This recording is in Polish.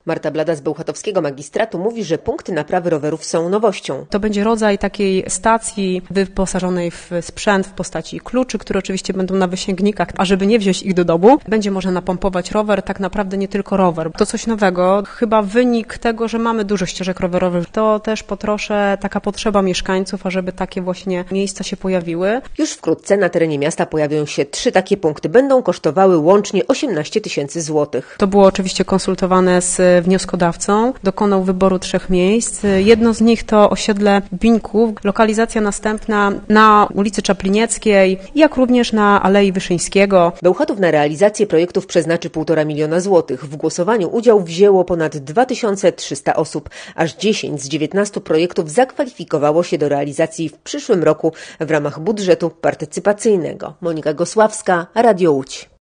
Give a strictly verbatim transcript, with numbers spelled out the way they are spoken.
Marta Blada z Bełchatowskiego Magistratu mówi, że punkty naprawy rowerów są nowością. To będzie rodzaj takiej stacji wyposażonej w sprzęt w postaci kluczy, które oczywiście będą na wysięgnikach, a żeby nie wziąć ich do domu, będzie można napompować rower, tak naprawdę nie tylko rower. To coś nowego, chyba wynik tego, że mamy dużo ścieżek rowerowych. To też po trosze taka potrzeba mieszkańców, ażeby takie właśnie miejsca się pojawiły. Już wkrótce na terenie miasta pojawią się trzy takie punkty. Będą kosztowały łącznie osiemnaście tysięcy złotych. To było oczywiście konsultowane z wnioskodawcą. Dokonał wyboru trzech miejsc. Jedno z nich to osiedle Bińków, lokalizacja następna na ulicy Czaplinieckiej, jak również na Alei Wyszyńskiego. Bełchatów na realizację projektów przeznaczy półtora miliona złotych. W głosowaniu udział wzięło ponad dwa tysiące trzysta osób. Aż dziesięć z dziewiętnastu projektów zakwalifikowało się do realizacji w przyszłym roku w ramach budżetu partycypacyjnego. Monika Gosławska, Radio Łódź.